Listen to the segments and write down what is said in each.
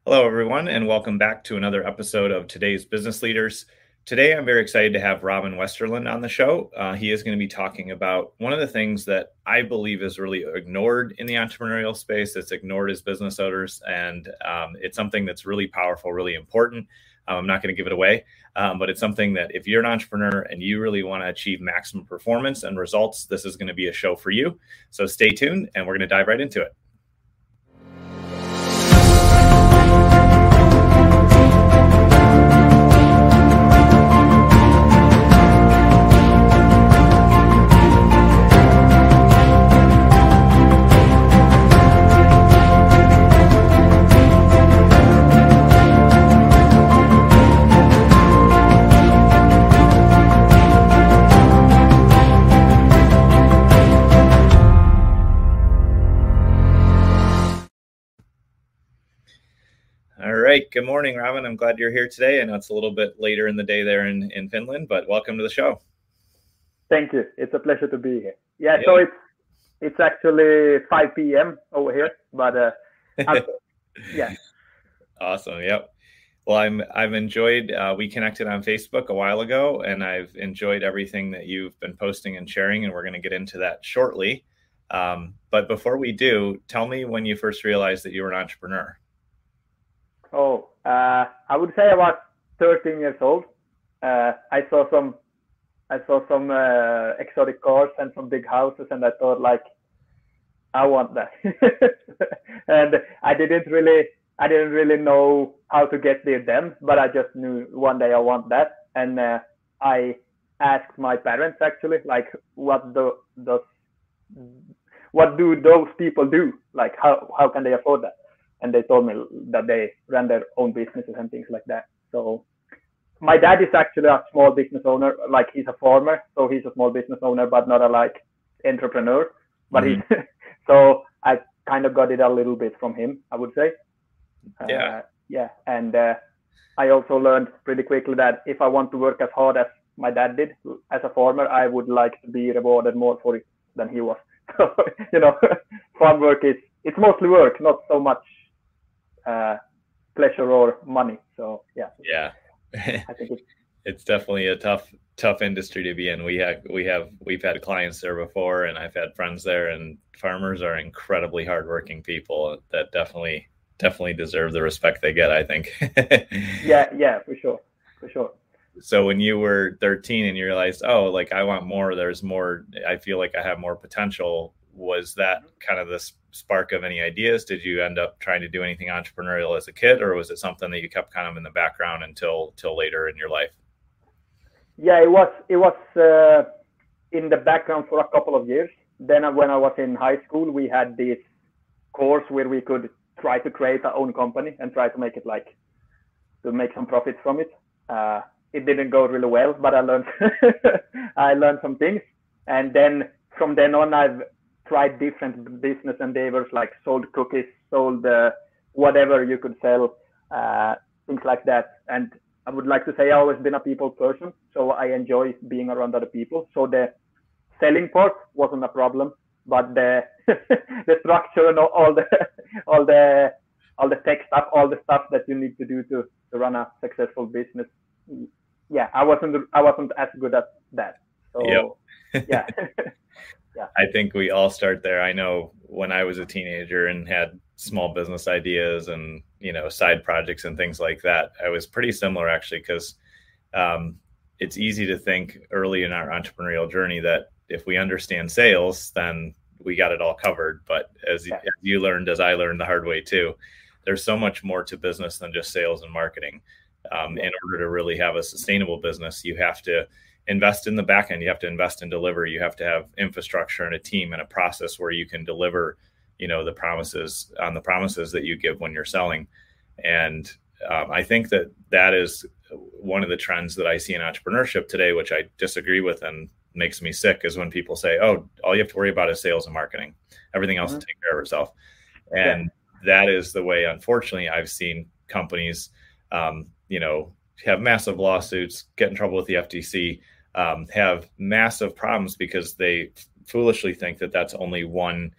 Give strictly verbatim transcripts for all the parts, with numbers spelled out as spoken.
Hello, everyone, and welcome back to another episode of Today's Business Leaders. Today, I'm very excited to have Robin Westerlund on the show. Uh, he is going to be talking about one of the things that I believe is really ignored in the entrepreneurial space. It's ignored as business owners, and um, it's something that's really powerful, really important. Um, I'm not going to give it away, um, but it's something that if you're an entrepreneur and you really want to achieve maximum performance and results, this is going to be a show for you. So stay tuned, and we're going to dive right into it. All right. Good morning, Robin. I'm glad you're here today. I know it's a little bit later in the day there in, in Finland, but welcome to the show. Thank you. It's a pleasure to be here. Yeah, yeah. so it's it's actually five p.m. over here, but uh, yeah. Awesome. Yep. Well, I'm I've enjoyed. Uh, we connected on Facebook a while ago, and I've enjoyed everything that you've been posting and sharing, and we're going to get into that shortly. Um, but before we do, tell me when you first realized that you were an entrepreneur. Oh, uh, I would say I was thirteen years old. Uh, I saw some, I saw some uh, exotic cars and some big houses, and I thought like, I want that. And I didn't really, I didn't really know how to get there then, but I just knew one day I want that, and uh, I asked my parents actually, like, what do does, what do those people do? Like, how how can they afford that? And they told me that they ran their own businesses and things like that. So my dad is actually a small business owner. Like he's a farmer, so he's a small business owner, but not a like entrepreneur. But mm-hmm. he's so I kind of got it a little bit from him, I would say. Yeah. Uh, yeah. And uh, I also learned pretty quickly that if I want to work as hard as my dad did as a farmer, I would like to be rewarded more for it than he was. So, you know, farm work is, it's mostly work, not so much uh pleasure or money. So yeah yeah I think it's, it's definitely a tough tough industry to be in. We have we have we've had clients there before, and I've had friends there, and farmers are incredibly hardworking people that definitely definitely deserve the respect they get, I think. yeah yeah for sure for sure So when you were thirteen and you realized, oh, like I want more, there's more, I feel like I have more potential, was that kind of the spark of any ideas? Did you end up trying to do anything entrepreneurial as a kid, or was it something that you kept kind of in the background until till later in your life? Yeah, it was it was uh, in the background for a couple of years. Then when I was in high school, we had this course where we could try to create our own company and try to make it like to make some profits from it. Uh, it didn't go really well, but I learned I learned some things, and then from then on, I've tried different business endeavors, like sold cookies, sold uh, whatever you could sell, uh, things like that. And I would like to say I've always been a people person, so I enjoy being around other people. So the selling part wasn't a problem, but the the structure and all the all the all the tech stuff, all the stuff that you need to do to, to run a successful business, yeah, I wasn't I wasn't as good at that. So yep. yeah. Yeah. I think we all start there. I know when I was a teenager and had small business ideas and, you know, side projects and things like that, I was pretty similar actually, because um, it's easy to think early in our entrepreneurial journey that if we understand sales, then we got it all covered. But as, yeah. as you learned, as I learned the hard way too, there's so much more to business than just sales and marketing. Um, yeah. In order to really have a sustainable business, you have to invest in the back end. You have to invest in delivery. You have to have infrastructure and a team and a process where you can deliver, you know, the promises on the promises that you give when you're selling. And um, I think that that is one of the trends that I see in entrepreneurship today, which I disagree with and makes me sick, is when people say, oh, all you have to worry about is sales and marketing. Everything else mm-hmm. will take care of itself. And yeah. that is the way, unfortunately, I've seen companies, um, you know, have massive lawsuits, get in trouble with the F T C, um, have massive problems because they foolishly think that that's only one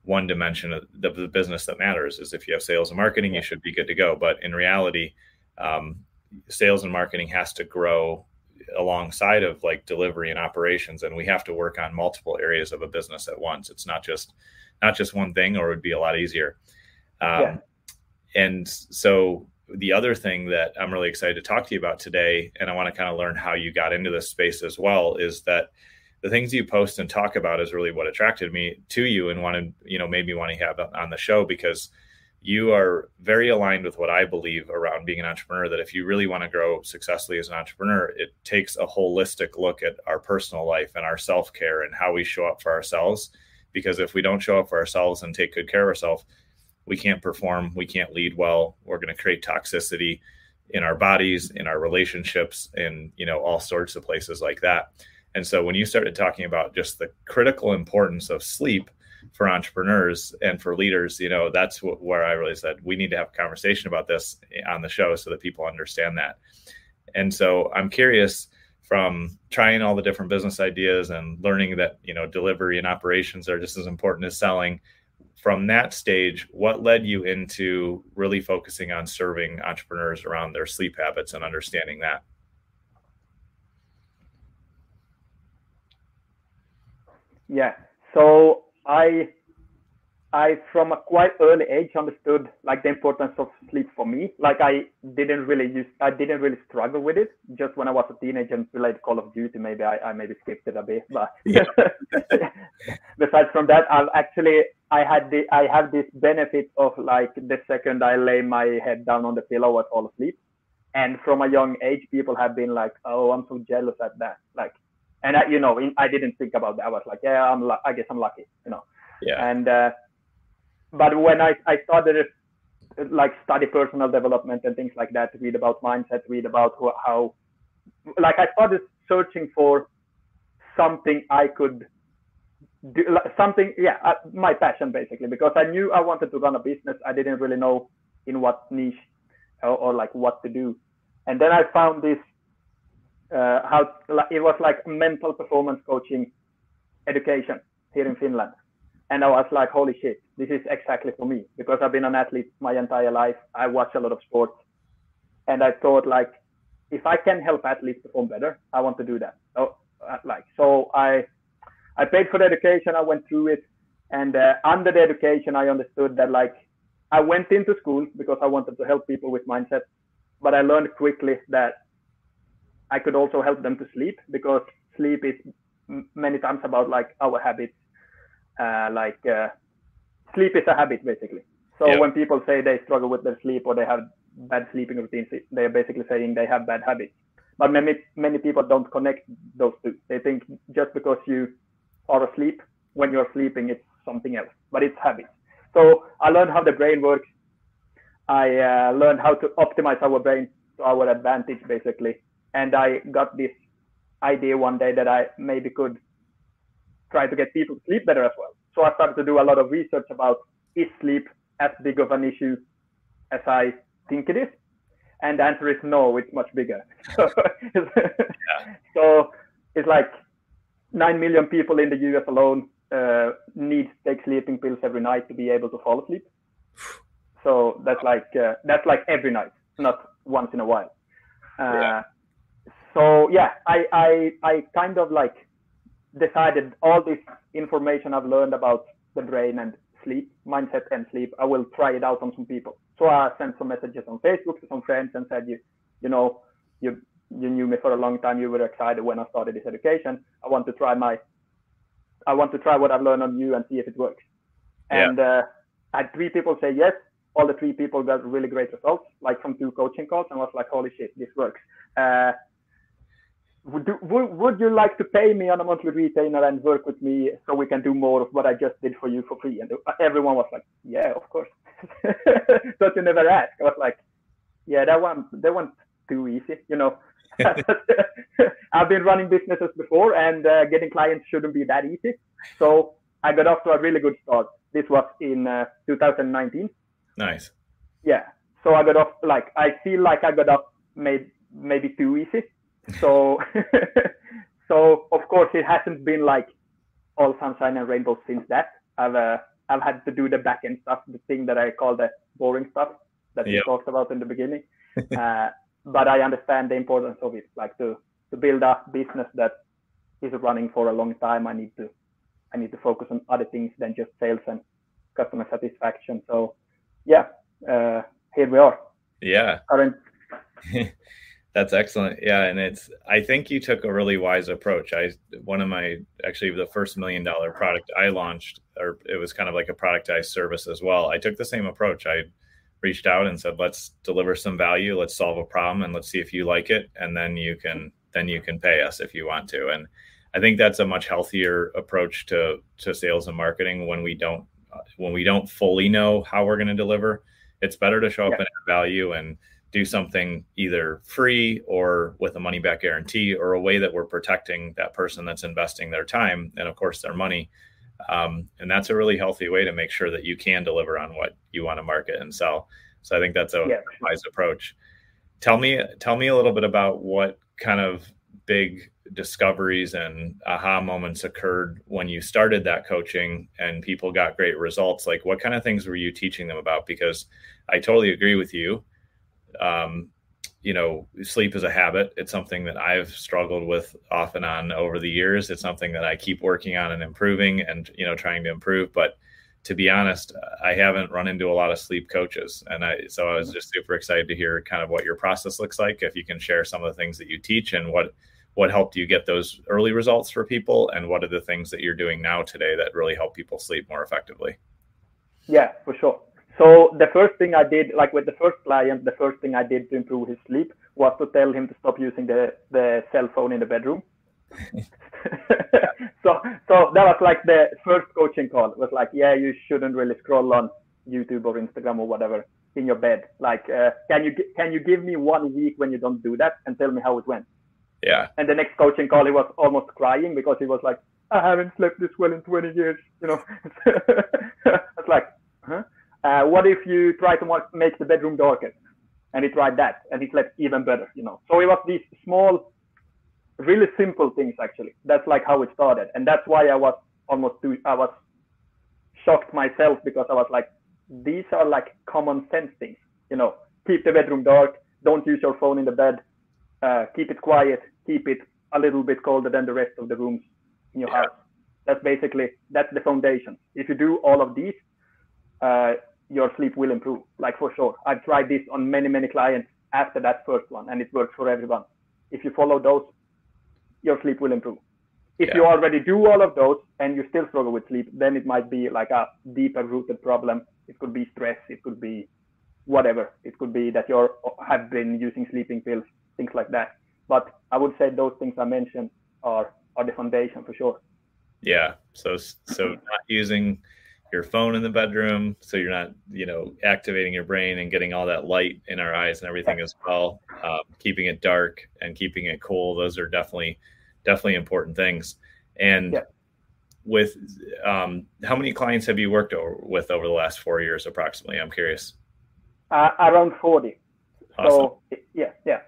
one dimension of the, the business that matters. Is if you have sales and marketing, you should be good to go. But in reality, um, sales and marketing has to grow alongside of like delivery and operations, and we have to work on multiple areas of a business at once. It's not just not just one thing, or it would be a lot easier. Um, yeah. And so the other thing that I'm really excited to talk to you about today, and I want to kind of learn how you got into this space as well, is that the things you post and talk about is really what attracted me to you and wanted, you know, made me want to have on the show, because you are very aligned with what I believe around being an entrepreneur, that if you really want to grow successfully as an entrepreneur, it takes a holistic look at our personal life and our self-care and how we show up for ourselves. Because if we don't show up for ourselves and take good care of ourselves, we can't perform, we can't lead well. We're going to create toxicity in our bodies, in our relationships, and, you know, all sorts of places like that. And so when you started talking about just the critical importance of sleep for entrepreneurs and for leaders, you know, that's what, where I really said, we need to have a conversation about this on the show so that people understand that. And so I'm curious, from trying all the different business ideas and learning that, you know, delivery and operations are just as important as selling, from that stage, what led you into really focusing on serving entrepreneurs around their sleep habits and understanding that? Yeah. So I, I from a quite early age understood like the importance of sleep for me. Like I didn't really use, I didn't really struggle with it. Just when I was a teenager and played Call of Duty, maybe I, I maybe skipped it a bit. But yeah. Besides from that, I've actually I had the I have this benefit of like the second I lay my head down on the pillow, I fall asleep. And from a young age, people have been like, "Oh, I'm so jealous at that." Like, and I, you know, I didn't think about that. I was like, "Yeah, I'm. I guess I'm lucky," you know. Yeah. And uh, but when I I started like study personal development and things like that, read about mindset, read about who, how, like I started searching for something I could. Do, something, yeah, uh, my passion basically, because I knew I wanted to run a business. I didn't really know in what niche or, or like what to do. And then I found this, uh, how it was like mental performance coaching education here in Finland. And I was like, holy shit, this is exactly for me, because I've been an athlete my entire life. I watch a lot of sports. And I thought like, if I can help athletes perform better, I want to do that. So, uh, like, so I, I paid for the education, I went through it, and uh, under the education, I understood that like I went into school because I wanted to help people with mindset, but I learned quickly that I could also help them to sleep, because sleep is m- many times about like our habits, uh, like uh, sleep is a habit basically. So yeah. When people say they struggle with their sleep or they have bad sleeping routines, they're basically saying they have bad habits. But many, many people don't connect those two. They think just because you are asleep, when you're sleeping, it's something else, but it's habits. So I learned how the brain works. I uh, learned how to optimize our brain to our advantage, basically. And I got this idea one day that I maybe could try to get people to sleep better as well. So I started to do a lot of research about, is sleep as big of an issue as I think it is? And the answer is no, it's much bigger. So, yeah. So it's like nine million people in the U S alone uh, need to take sleeping pills every night to be able to fall asleep. So that's like uh, that's like every night, not once in a while. Uh, yeah. So yeah, I, I I kind of like decided all this information I've learned about the brain and sleep, mindset and sleep, I will try it out on some people. So I sent some messages on Facebook to some friends and said, you you know, you you knew me for a long time. You were excited when I started this education. I want to try my, I want to try what I've learned on you and see if it works. Yeah. And uh, I had three people say yes. All the three people got really great results, like from two coaching calls, and was like, holy shit, this works. Uh, would, do, would, would you like to pay me on a monthly retainer and work with me so we can do more of what I just did for you for free? And everyone was like, yeah, of course. But you never asked. I was like, yeah, that one, that one's too easy, you know. I've been running businesses before, and uh, getting clients shouldn't be that easy. So I got off to a really good start. This was in uh, two thousand nineteen. Nice. Yeah. So I got off, like, I feel like I got off made, maybe too easy. So, so of course it hasn't been like all sunshine and rainbows since that. I've, uh, I've had to do the back end stuff, the thing that I call the boring stuff that yep. we talked about in the beginning. uh, but I understand the importance of it. Like to to build a business that is running for a long time, I need to I need to focus on other things than just sales and customer satisfaction. So yeah, uh, here we are. Yeah. Current. That's excellent. Yeah. And it's, I think you took a really wise approach. I, one of my, actually the first million dollar product I launched, or it was kind of like a productized service as well. I took the same approach. I reached out and said, let's deliver some value. Let's solve a problem and let's see if you like it. And then you can, then you can pay us if you want to. And I think that's a much healthier approach to, to sales and marketing when we don't, when we don't fully know how we're going to deliver. It's better to show up yeah. and add value and do something either free or with a money back guarantee, or a way that we're protecting that person that's investing their time and of course their money. Um, and that's a really healthy way to make sure that you can deliver on what you want to market and sell. So I think that's a yeah. wise approach. Tell me, tell me a little bit about what kind of big discoveries and aha moments occurred when you started that coaching and people got great results. Like what kind of things were you teaching them about? Because I totally agree with you. Um, you know, sleep is a habit. It's something that I've struggled with off and on over the years. It's something that I keep working on and improving and, you know, trying to improve. But to be honest, I haven't run into a lot of sleep coaches. And I, so I was just super excited to hear kind of what your process looks like. If you can share some of the things that you teach and what, what helped you get those early results for people, and what are the things that you're doing now today that really help people sleep more effectively? Yeah, for sure. So the first thing I did, like with the first client, the first thing I did to improve his sleep was to tell him to stop using the, the cell phone in the bedroom. so so that was like the first coaching call. It was like, yeah, you shouldn't really scroll on YouTube or Instagram or whatever in your bed. Like, uh, can you can you give me one week when you don't do that and tell me how it went? Yeah. And the next coaching call, he was almost crying because he was like, I haven't slept this well in twenty years. You know, it's like, huh? Uh, what if you try to make the bedroom darker? And he tried that, and he slept even better, you know. So it was these small, really simple things, actually. That's like how it started. And that's why I was almost, too, I was shocked myself, because I was like, these are like common sense things, you know. Keep the bedroom dark, don't use your phone in the bed, uh, keep it quiet, keep it a little bit colder than the rest of the rooms in your yeah. house. That's basically, that's the foundation. If you do all of these, uh, your sleep will improve, like for sure. I've tried this on many, many clients after that first one, and it works for everyone. If you follow those, your sleep will improve. If yeah. you already do all of those and you still struggle with sleep, then it might be like a deeper rooted problem. It could be stress. It could be whatever. It could be that you have been using sleeping pills, things like that. But I would say those things I mentioned are, are the foundation for sure. Yeah. So, so not using your phone in the bedroom, so you're not, you know, activating your brain and getting all that light in our eyes and everything as well. Um, keeping it dark and keeping it cool. Those are definitely, definitely important things. And yeah. with, um, how many clients have you worked over, with over the last four years, approximately? I'm curious. Uh, around forty. Awesome. So yeah, yeah.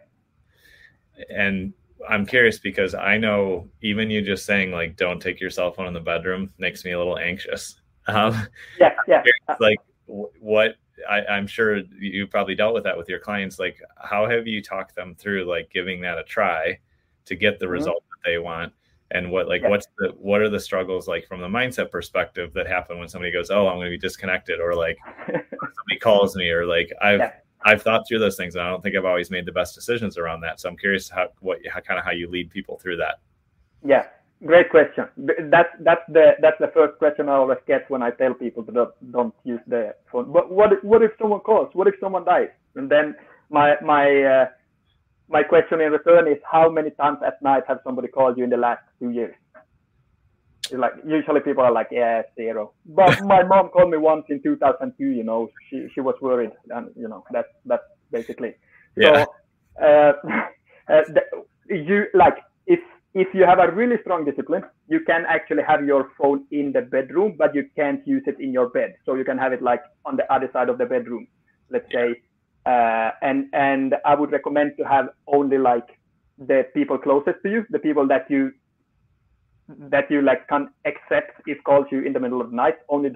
And I'm curious because I know even you just saying like, don't take your cell phone in the bedroom makes me a little anxious. Um, yeah, yeah. Like what I, I'm sure you probably dealt with that with your clients. Like, how have you talked them through like giving that a try to get the mm-hmm. result that they want? And what like yeah. what's the what are the struggles like from the mindset perspective that happen when somebody goes, oh, I'm going to be disconnected, or like somebody calls me, or like I've yeah. I've thought through those things, and I don't think I've always made the best decisions around that. So I'm curious how what how, kind of how you lead people through that. Yeah. Great question. That's that's the that's the first question I always get when I tell people to don't, don't use the phone. But what what if someone calls? What if someone dies? And then my my uh, my question in return is, how many times at night have somebody called you in the last two years? It's like usually people are like, yeah, zero. But my mom called me once in two thousand two. You know, she she was worried, and you know that's that's basically. Yeah. So uh, uh, the, you like if. If you have a really strong discipline, you can actually have your phone in the bedroom, but you can't use it in your bed. So you can have it like on the other side of the bedroom, let's say. Uh, and and I would recommend to have only like the people closest to you, the people that you that you like can accept if calls you in the middle of the night. Only those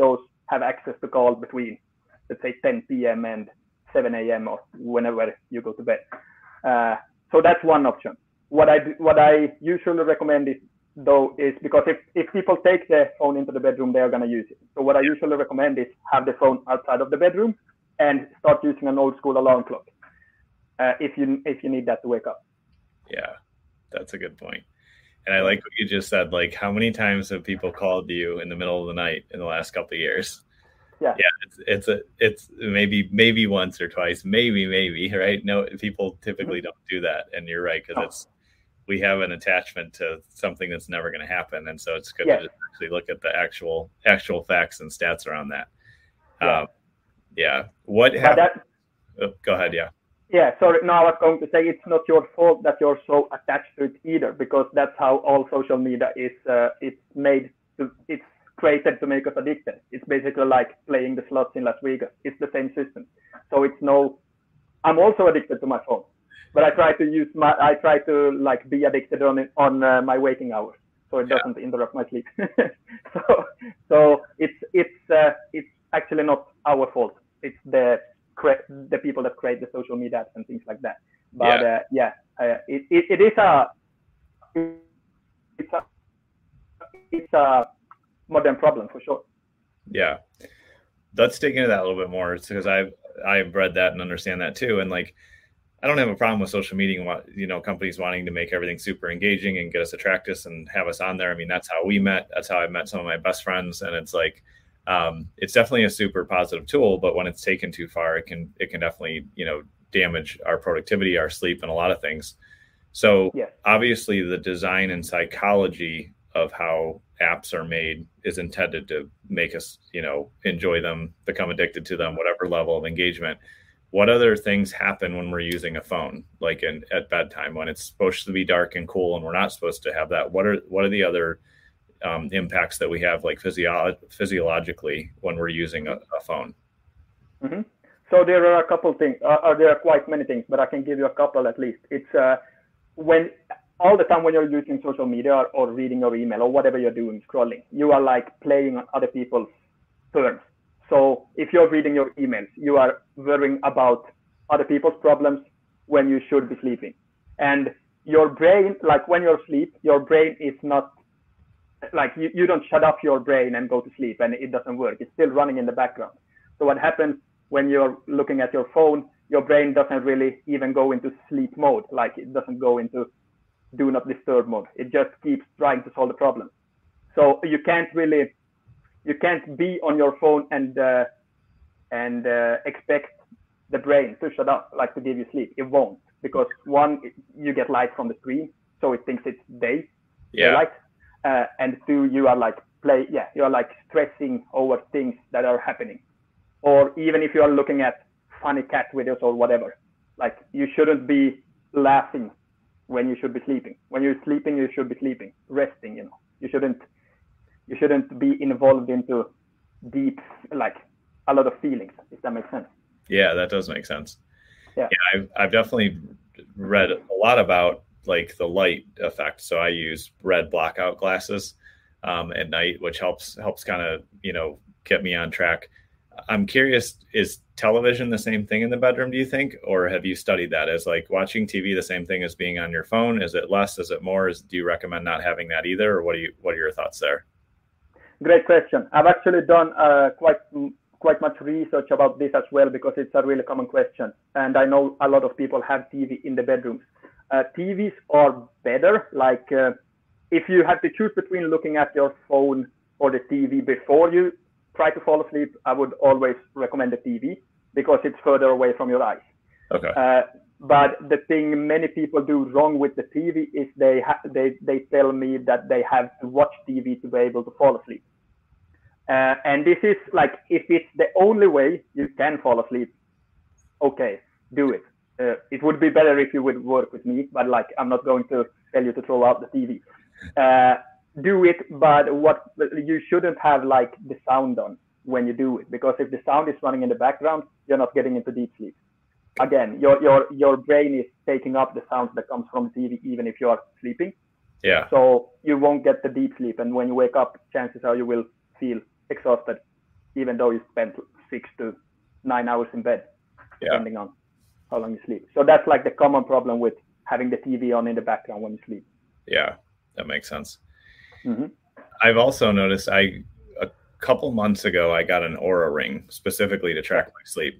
have access to call between, let's say, ten p.m. and seven a.m. or whenever you go to bed. Uh, so that's one option. What I what I usually recommend is though is because if, if people take the phone into the bedroom, they are going to use it. So what I usually recommend is have the phone outside of the bedroom and start using an old school alarm clock uh, if you if you need that to wake up. Yeah, that's a good point. And I like what you just said. Like, how many times have people called you in the middle of the night in the last couple of years? Yeah, yeah, it's it's a it's maybe maybe once or twice, maybe maybe right. No, people typically mm-hmm. don't do that, and you're right because no. it's we have an attachment to something that's never going to happen, and so it's good yes. to just actually look at the actual actual facts and stats around that. Yeah. Um, yeah. What happened? That, oh, go ahead. Yeah. Yeah. Sorry. No, I was going to say it's not your fault that you're so attached to it either, because that's how all social media is. Uh, it's made to. It's created to make us addicted. It's basically like playing the slots in Las Vegas. It's the same system. So it's no. I'm also addicted to my phone, but I try to use my. I try to like be addicted on it on uh, my waking hours, so it doesn't yeah. interrupt my sleep. so so it's it's uh, it's actually not our fault. It's the the people that create the social media apps and things like that. But yeah, uh, yeah uh, it, it it is a it's a it's a modern problem for sure. Yeah, let's dig into that a little bit more because I've I've read that and understand that too. And like, I don't have a problem with social media, you know, companies wanting to make everything super engaging and get us attracted and have us on there. I mean, that's how we met. That's how I met some of my best friends. And it's like, um, it's definitely a super positive tool, but when it's taken too far, it can it can definitely, you know, damage our productivity, our sleep, and a lot of things. So yes. obviously, the design and psychology of how apps are made is intended to make us, you know, enjoy them, become addicted to them, whatever level of engagement. What other things happen when we're using a phone, like in, at bedtime, when it's supposed to be dark and cool and we're not supposed to have that? What are what are the other um, impacts that we have, like physio- physiologically, when we're using a, a phone? Mm-hmm. So there are a couple things, uh, or there are quite many things, but I can give you a couple at least. It's uh, when all the time when you're using social media or, or reading your email or whatever you're doing, scrolling, you are like playing on other people's terms. So if you're reading your emails, you are worrying about other people's problems when you should be sleeping. And your brain, like when you're asleep, your brain is not like you, you don't shut off your brain and go to sleep and it doesn't work. It's still running in the background. So what happens when you're looking at your phone, your brain doesn't really even go into sleep mode. Like it doesn't go into do not disturb mode. It just keeps trying to solve the problem. So you can't really, you can't be on your phone and uh, and uh, expect the brain to shut up, like to give you sleep. It won't, because one, you get light from the screen, so it thinks it's day, yeah. daylight, uh, and two, you are like play, yeah, you are like stressing over things that are happening, or even if you are looking at funny cat videos or whatever, like you shouldn't be laughing when you should be sleeping. When you're sleeping, you should be sleeping, resting. You know, you shouldn't you shouldn't be involved into deep, like a lot of feelings. If that makes sense. Yeah, that does make sense. Yeah, yeah I've I've definitely read a lot about like the light effect. So I use red blackout glasses um, at night, which helps helps kind of you know get me on track. I'm curious, is television the same thing in the bedroom, do you think? Or have you studied that? Is like watching T V the same thing as being on your phone? Is it less? Is it more? Is, do you recommend not having that either? Or what do you, what are your thoughts there? Great question. I've actually done uh, quite, quite much research about this as well, because it's a really common question. And I know a lot of people have T V in the bedrooms. Uh, T Vs are better. Like uh, if you have to choose between looking at your phone or the T V before you try to fall asleep, I would always recommend the T V because it's further away from your eyes. Okay. Uh, but the thing many people do wrong with the T V is they ha- they they tell me that they have to watch T V to be able to fall asleep. Uh, and this is like, if it's the only way you can fall asleep, okay, do it. Uh, it would be better if you would work with me, but like I'm not going to tell you to throw out the T V. Uh, do it, but what you shouldn't have like the sound on when you do it, because if the sound is running in the background, you're not getting into deep sleep. Again, your your your brain is taking up the sounds that comes from the T V even if you are sleeping. Yeah. So you won't get the deep sleep, and when you wake up, chances are you will feel exhausted. even though you spend six to nine hours in bed, yeah. depending on how long you sleep. So that's like the common problem with having the T V on in the background when you sleep. Yeah, that makes sense. Mm-hmm. I've also noticed I a couple months ago I got an Oura Ring specifically to track my sleep,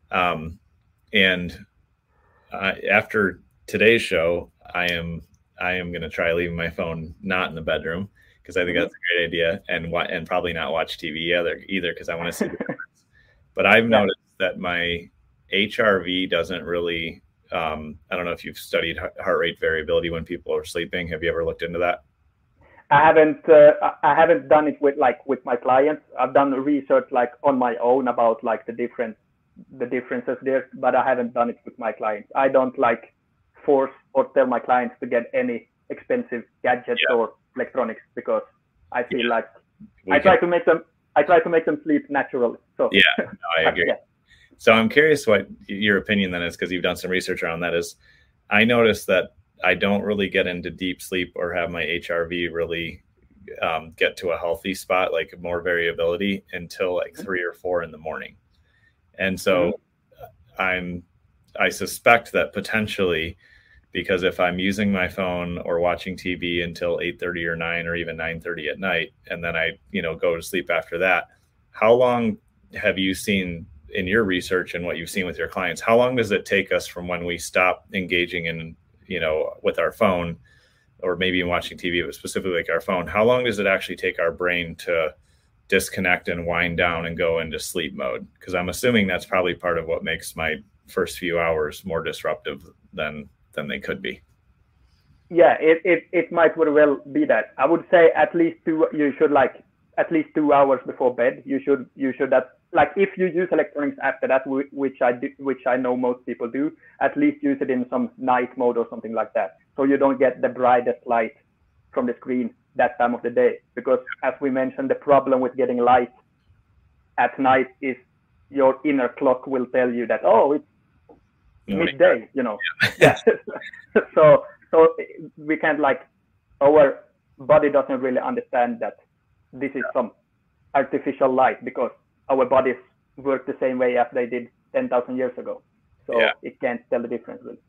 um, and uh, after today's show, I am I am going to try leaving my phone not in the bedroom because I think mm-hmm. that's a great idea, and and probably not watch T V either either because I want to see the difference. But I've yeah. noticed that my H R V doesn't really. Um, I don't know if you've studied heart rate variability when people are sleeping. Have you ever looked into that? I haven't. Uh, I haven't done it with like with my clients. I've done research like on my own about like the different the differences there, but I haven't done it with my clients. I don't like force or tell my clients to get any expensive gadgets yeah. or electronics because I feel yeah. like we I can. try to make them. I try to make them sleep naturally. So yeah, no, I agree. yeah. So I'm curious what your opinion then is, because you've done some research around that. Is I noticed that I don't really get into deep sleep or have my H R V really um, get to a healthy spot, like more variability, until like three or four in the morning. And so mm-hmm. I'm, I suspect that potentially, because if I'm using my phone or watching T V until eight thirty or nine or even nine thirty at night, and then I, you know, go to sleep after that, how long have you seen in your research and what you've seen with your clients, how long does it take us from when we stop engaging in, you know, with our phone or maybe watching T V, but specifically like our phone, how long does it actually take our brain to disconnect and wind down and go into sleep mode? Because I'm assuming that's probably part of what makes my first few hours more disruptive than than they could be. Yeah, it, it, it might very well be that. I would say at least two, you should like at least two hours before bed. You should, you should that like if you use electronics after that, which I do, which I know most people do, at least use it in some night mode or something like that. So you don't get the brightest light from the screen that time of the day. Because as we mentioned, the problem with getting light at night is your inner clock will tell you that, oh, it's midday, you know. Yeah. so, so we can't like, our body doesn't really understand that this is some artificial light because our bodies work the same way as they did ten thousand years ago. So yeah. it can't tell the difference really.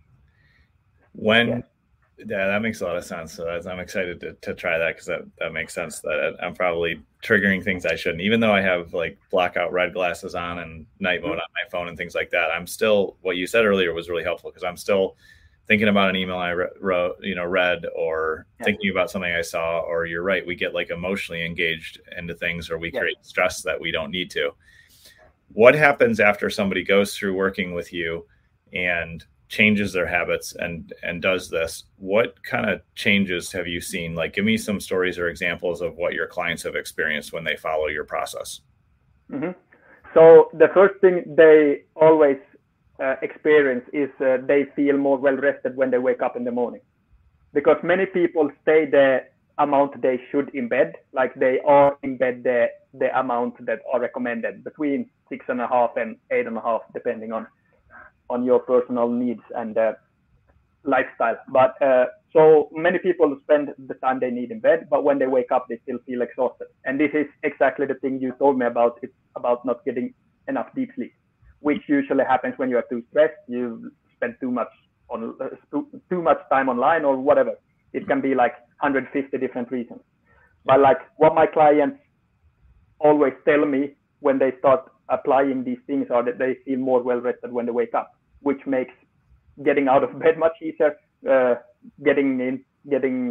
When, yeah. yeah, that makes a lot of sense. So I'm excited to, to try that because that, that makes sense that I'm probably triggering things I shouldn't. Even though I have like blackout red glasses on and night mode mm-hmm. on my phone and things like that, I'm still, what you said earlier was really helpful because I'm still thinking about an email I re- wrote, you know, read or yeah. thinking about something I saw, or you're right, we get like emotionally engaged into things or we yeah. create stress that we don't need to. What happens after somebody goes through working with you and changes their habits and, and does this? What kind of changes have you seen? Like, give me some stories or examples of what your clients have experienced when they follow your process. Mm-hmm. So the first thing they always Uh, experience is uh, they feel more well rested when they wake up in the morning, because many people stay the amount they should in bed, like they are in bed the the amount that are recommended between six and a half and eight and a half, depending on on your personal needs and uh, lifestyle. But uh, so many people spend the time they need in bed, but when they wake up, they still feel exhausted. And this is exactly the thing you told me about. It's about not getting enough deep sleep, which usually happens when you are too stressed, you spend too much on uh, too, too much time online or whatever. It can be like one hundred fifty different reasons. But like what my clients always tell me when they start applying these things are that they feel more well rested when they wake up, which makes getting out of bed much easier. Uh, getting in, getting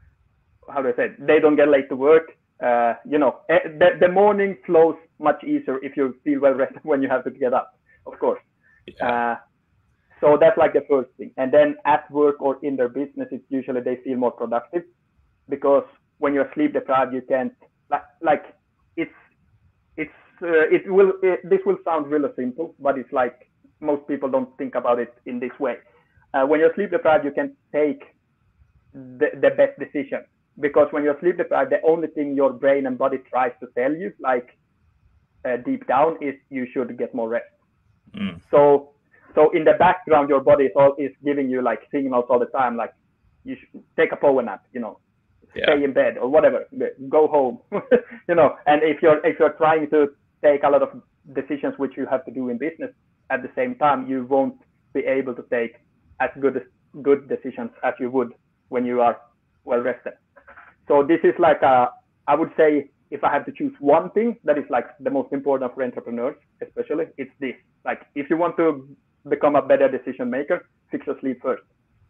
how do I say it? They don't get late to work. Uh, you know, the, the morning flows much easier if you feel well rested when you have to get up, of course. Yeah. Uh, so that's like the first thing. And then at work or in their business, it's usually they feel more productive, because when you're sleep deprived, you can't like, like it's, it's, uh, it will, it, this will sound really simple, but it's like most people don't think about it in this way. Uh, when you're sleep deprived, you can take the, the best decision. Because when you're sleep deprived, the only thing your brain and body tries to tell you, like uh, deep down, is you should get more rest. Mm. So, so in the background, your body is all is giving you like signals all the time, like you should take a power nap, you know, yeah. stay in bed or whatever, go home, you know. And if you're if you're trying to take a lot of decisions which you have to do in business at the same time, you won't be able to take as good good decisions as you would when you are well rested. So this is like a, I would say, if I have to choose one thing that is like the most important for entrepreneurs, especially, it's this. Like, if you want to become a better decision maker, fix your sleep first.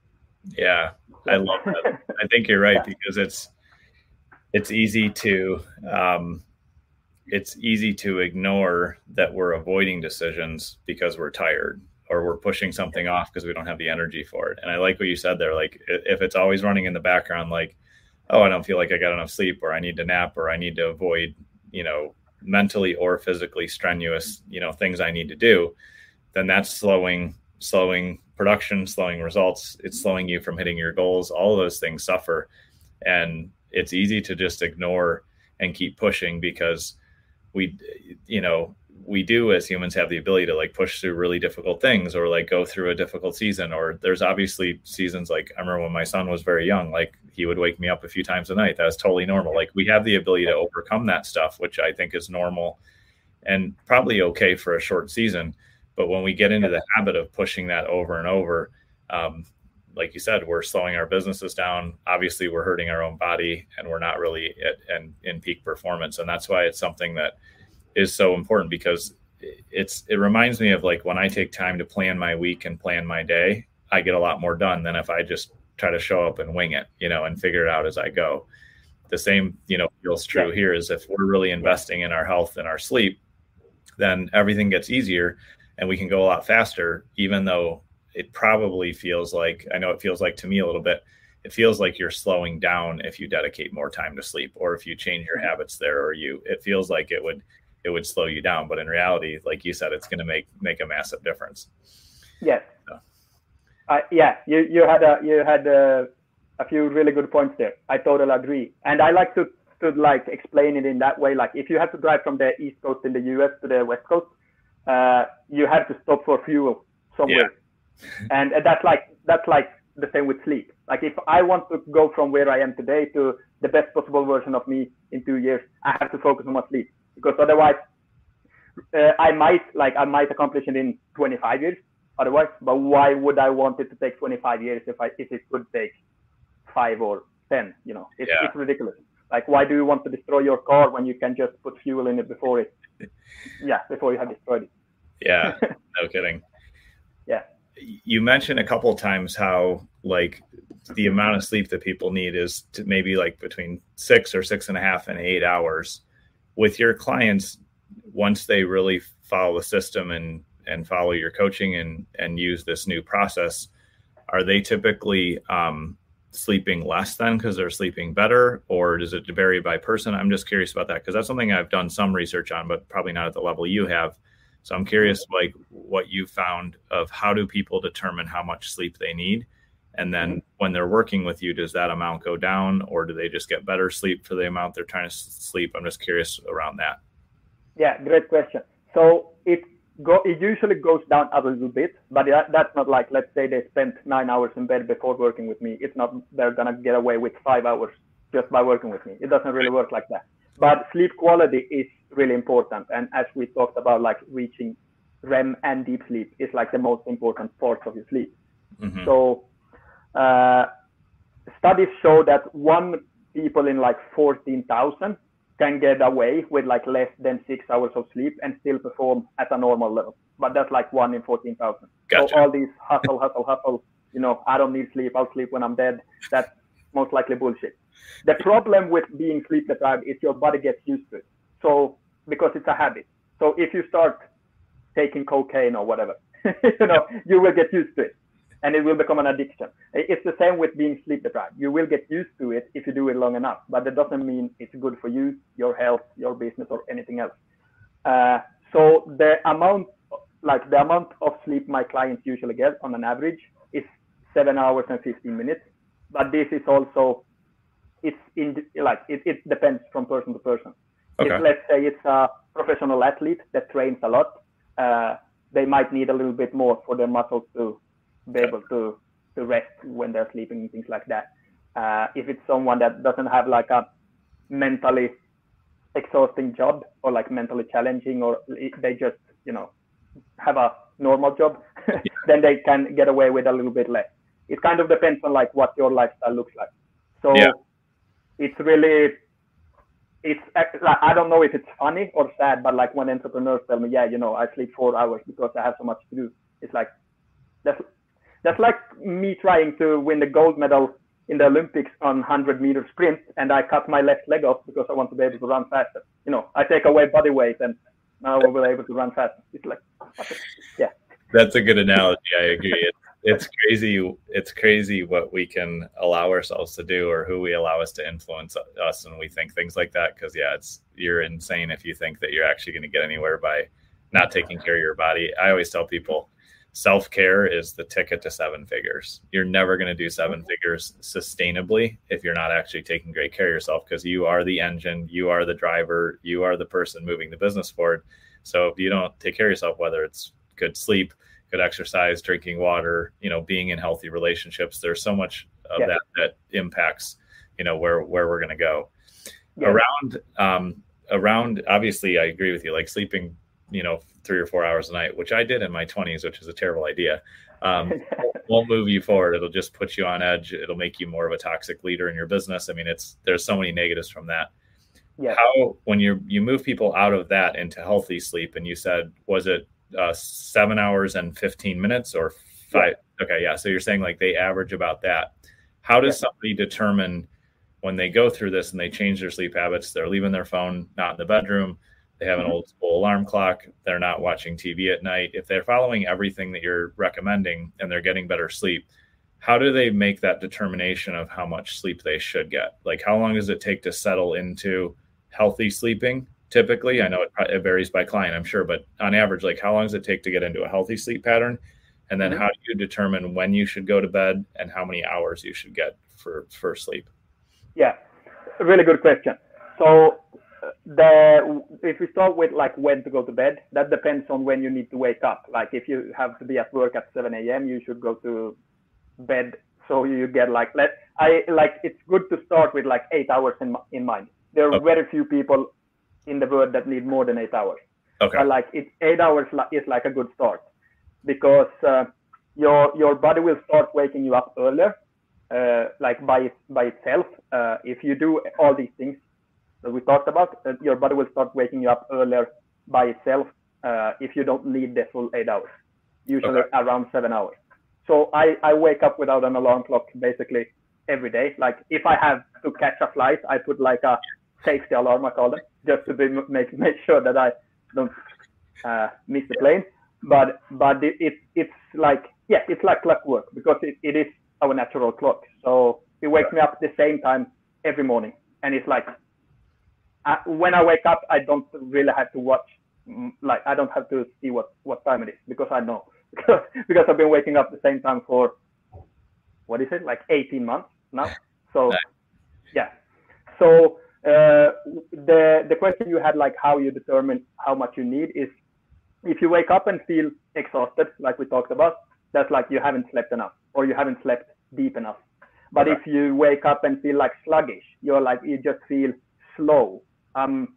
Yeah, I love that. I think you're right, yeah. because it's it's easy to um, it's easy to ignore that we're avoiding decisions because we're tired, or we're pushing something off because we don't have the energy for it. And I like what you said there. Like, if it's always running in the background, like, oh, I don't feel like I got enough sleep, or I need to nap, or I need to avoid, you know, mentally or physically strenuous, you know, things I need to do, then that's slowing, slowing production, slowing results. It's slowing you from hitting your goals. All of those things suffer. And it's easy to just ignore and keep pushing because we, you know, we do as humans have the ability to like push through really difficult things, or like go through a difficult season. Or there's obviously seasons, like I remember when my son was very young, like he would wake me up a few times a night. That was totally normal. Like, we have the ability to overcome that stuff, which I think is normal and probably okay for a short season. But when we get into the habit of pushing that over and over, um, like you said, we're slowing our businesses down. Obviously, we're hurting our own body, and we're not really at, and in peak performance. And that's why it's something that is so important, because it's, it reminds me of like when I take time to plan my week and plan my day, I get a lot more done than if I just try to show up and wing it, you know, and figure it out as I go. The same, you know, feels true yeah. here, is if we're really investing in our health and our sleep, then everything gets easier and we can go a lot faster, even though it probably feels like, I know it feels like to me a little bit, it feels like you're slowing down if you dedicate more time to sleep, or if you change your habits there, or you, it feels like it would, it would slow you down. But in reality, like you said, it's going to make, make a massive difference. Yes. So. Uh, yeah, you, you had a, you had a, a few really good points there. I totally agree. And I like to, to like explain it in that way. Like, if you have to drive from the East Coast in the U S to the West Coast, uh, you have to stop for fuel somewhere. Yeah. And that's like, that's like the same with sleep. Like, if I want to go from where I am today to the best possible version of me in two years, I have to focus on my sleep, because otherwise uh, I might like, I might accomplish it in twenty-five years otherwise, but why would I want it to take twenty-five years if I, if it could take five or ten, you know, it's, yeah. it's ridiculous. Like, why do you want to destroy your car when you can just put fuel in it before it, yeah, before you have destroyed it? Yeah, no kidding. Yeah. You mentioned a couple of times how like the amount of sleep that people need is to maybe like between six or six and a half and eight hours. With your clients, once they really follow the system and, and follow your coaching and, and use this new process, are they typically um, sleeping less then because they're sleeping better, or does it vary by person? I'm just curious about that, because that's something I've done some research on, but probably not at the level you have. So I'm curious, like, what you found of how do people determine how much sleep they need? And then when they're working with you, does that amount go down, or do they just get better sleep for the amount they're trying to sleep? I'm just curious around that. Yeah, great question. So it go it usually goes down a little bit, but that, that's not like, let's say they spent nine hours in bed before working with me. It's not they're going to get away with five hours just by working with me. It doesn't really work like that. But sleep quality is really important. And as we talked about, like reaching R E M and deep sleep is like the most important parts of your sleep. Mm-hmm. So uh, studies show that one people in like fourteen thousand can get away with like less than six hours of sleep and still perform at a normal level. But that's like one in fourteen thousand. Gotcha. So all these hustle, hustle, hustle, you know, I don't need sleep, I'll sleep when I'm dead. That's most likely bullshit. The problem with being sleep deprived is your body gets used to it. So, because it's a habit. So if you start taking cocaine or whatever, you know, you will get used to it and it will become an addiction. It's the same with being sleep deprived. You will get used to it if you do it long enough, but that doesn't mean it's good for you, your health, your business, or anything else. Uh, so the amount, like the amount of sleep my clients usually get on an average is seven hours and fifteen minutes. But this is also, it's in like, it, it depends from person to person. Okay. If, let's say it's a professional athlete that trains a lot, uh, they might need a little bit more for their muscles to be able to, to rest when they're sleeping and things like that. Uh, if it's someone that doesn't have like a mentally exhausting job or like mentally challenging, or they just, you know, have a normal job, then they can get away with a little bit less. It kind of depends on like what your lifestyle looks like. So yeah. it's really, it's, I don't know if it's funny or sad, but like when entrepreneurs tell me, yeah, you know, I sleep four hours because I have so much to do. It's like, that's, that's like me trying to win the gold medal in the Olympics on one hundred meter sprint, and I cut my left leg off because I want to be able to run faster. You know, I take away body weight and now we'll be able to run faster. It's like, yeah. That's a good analogy. I agree. It, it's crazy. It's crazy what we can allow ourselves to do, or who we allow us to influence us when we think things like that. Because yeah, it's, you're insane if you think that you're actually going to get anywhere by not taking care of your body. I always tell people, self-care is the ticket to seven figures. You're never going to do seven figures sustainably if you're not actually taking great care of yourself, because you are the engine, you are the driver, you are the person moving the business forward. So if you don't take care of yourself, whether it's good sleep, good exercise, drinking water, you know, being in healthy relationships, there's so much of yeah. that that impacts, you know, where, where we're going to go. Yeah. Around, um, around, obviously, I agree with you, like sleeping, you know, three or four hours a night, which I did in my twenties, which is a terrible idea. Um, won't move you forward. It'll just put you on edge. It'll make you more of a toxic leader in your business. I mean, it's, there's so many negatives from that. Yeah. How, when you you move people out of that into healthy sleep, and you said, was it uh, seven hours and fifteen minutes or five? Yeah. Okay. Yeah. So you're saying like they average about that. How does yeah. somebody determine when they go through this and they change their sleep habits, they're leaving their phone, not in the bedroom, they have an mm-hmm. old school alarm clock, they're not watching T V at night. If they're following everything that you're recommending and they're getting better sleep, how do they make that determination of how much sleep they should get? Like, how long does it take to settle into healthy sleeping? Typically, I know it, it varies by client, I'm sure, but on average, like how long does it take to get into a healthy sleep pattern? And then mm-hmm. how do you determine when you should go to bed and how many hours you should get for, for sleep? Yeah, a really good question. So the if we start with like when to go to bed, that depends on when you need to wake up. Like if you have to be at work at seven a.m., you should go to bed so you get like let I like it's good to start with like eight hours in in mind. There are okay. very few people in the world that need more than eight hours. Okay. But like it, eight hours is like a good start, because uh, your your body will start waking you up earlier, uh, like by by itself. Uh, if you do all these things that we talked about, uh, your body will start waking you up earlier by itself. Uh, if you don't need the full eight hours, usually okay. around seven hours. So I I wake up without an alarm clock basically every day. Like if I have to catch a flight, I put like a safety alarm, I call it, just to be, make make sure that I don't uh, miss the plane. But but it, it it's like yeah, it's like clockwork, because it, it is our natural clock. So it wakes me up at the same time every morning, and it's like uh, when I wake up, I don't really have to watch, like I don't have to see what what time it is, because I know because I've been waking up at the same time for what is it like eighteen months now. So yeah, so. Uh, the the question you had, like how you determine how much you need, is if you wake up and feel exhausted, like we talked about, that's like you haven't slept enough, or you haven't slept deep enough. But okay. if you wake up and feel like sluggish, you're like you just feel slow. Um,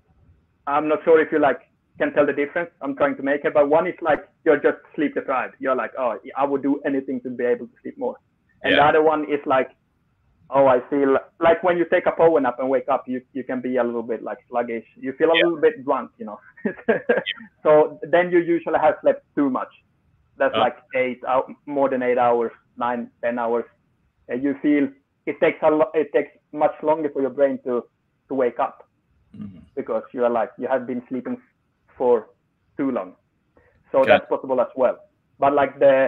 I'm not sure if you like can tell the difference I'm trying to make it, but one is like you're just sleep deprived. You're like, oh, I would do anything to be able to sleep more. And yeah. the other one is like, oh, I feel like when you take a power nap and wake up, you, you can be a little bit like sluggish. You feel a yeah. little bit drunk, you know. yeah. So then you usually have slept too much. That's oh. like eight, more than eight hours, nine, ten hours. And you feel it takes a lo- it takes much longer for your brain to, to wake up, mm-hmm. because you are like, you have been sleeping for too long. So okay. that's possible as well. But like the,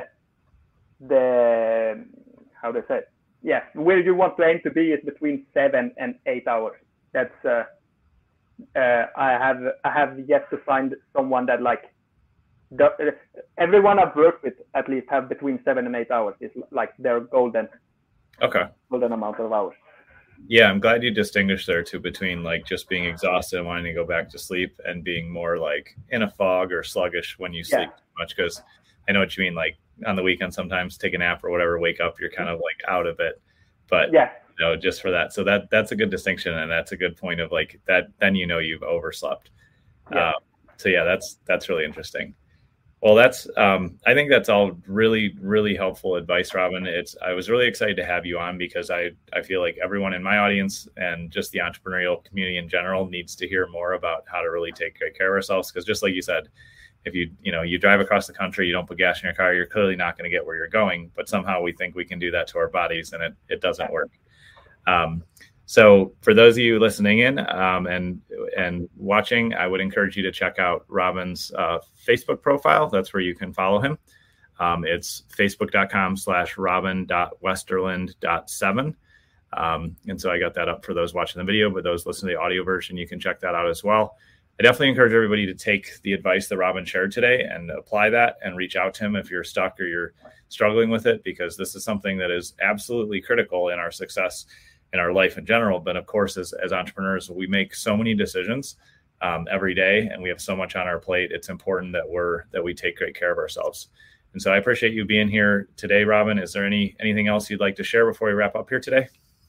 the, how do I say it? Yeah, where you want to aim to be is between seven and eight hours. That's uh, uh, I have I have yet to find someone that like the, uh, everyone I've worked with at least have between seven and eight hours. It's like their golden okay golden amount of hours. Yeah, I'm glad you distinguished there too between like just being exhausted and wanting to go back to sleep, and being more like in a fog or sluggish when you sleep yeah. too much. Because I know what you mean. Like on the weekend, sometimes take a nap or whatever, wake up, you're kind of like out of it. But yeah, you know, just for that. So that that's a good distinction, and that's a good point of like that. Then you know you've overslept. Yeah. Uh, so yeah, that's that's really interesting. Well, that's um, I think that's all really really helpful advice, Robin. It's I was really excited to have you on because I I feel like everyone in my audience and just the entrepreneurial community in general needs to hear more about how to really take great care of ourselves. Because just like you said, if you you know you drive across the country, you don't put gas in your car, you're clearly not going to get where you're going. But somehow we think we can do that to our bodies, and it it doesn't work. Um, so for those of you listening in um, and and watching, I would encourage you to check out Robin's uh, Facebook profile. That's where you can follow him. Um, it's facebook.com slash robin.westerland.seven. Um, and so I got that up for those watching the video, but those listening to the audio version, you can check that out as well. I definitely encourage everybody to take the advice that Robin shared today and apply that and reach out to him if you're stuck or you're struggling with it, because this is something that is absolutely critical in our success in our life in general. But of course, as, as entrepreneurs, we make so many decisions um, every day, and we have so much on our plate. It's important that we're that we take great care of ourselves. And so I appreciate you being here today, Robin. Is there any anything else you'd like to share before we wrap up here today?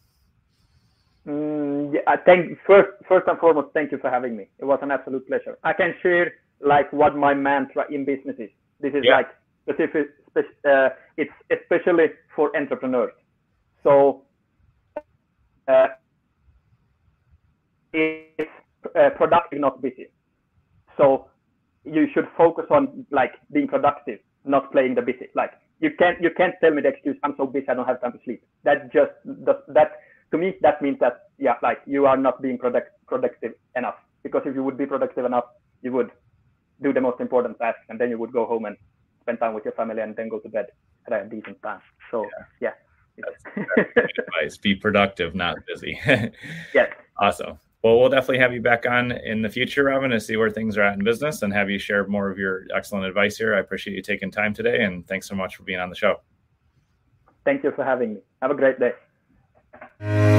Mm, yeah, I think first, first and foremost, thank you for having me. It was an absolute pleasure. I can share like what my mantra in business is. This is yeah. like specific. Uh, it's especially for entrepreneurs. So uh, it's uh, productive, not busy. So you should focus on like being productive, not playing the busy. Like you can't you can't tell me the excuse, I'm so busy, I don't have time to sleep. That just that, that to me that means that yeah, like you are not being product, productive enough. Because if you would be productive enough, you would do the most important task, and then you would go home and spend time with your family, and then go to bed at a decent time. So yeah, yeah. That's, that's good advice. Be productive, not busy. Yes. Awesome. Well, we'll definitely have you back on in the future, Robin, to see where things are at in business and have you share more of your excellent advice here. I appreciate you taking time today, and thanks so much for being on the show. Thank you for having me. Have a great day.